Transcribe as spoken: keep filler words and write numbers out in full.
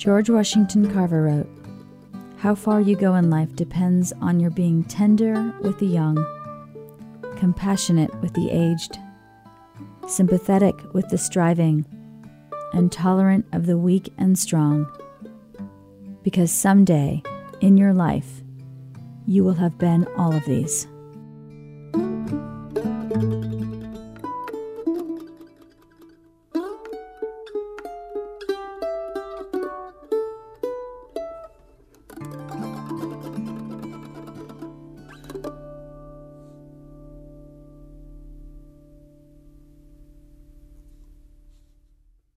George Washington Carver wrote, "How far you go in life depends on your being tender with the young, compassionate with the aged, sympathetic with the striving, and tolerant of the weak and strong. Because someday in your life, you will have been all of these."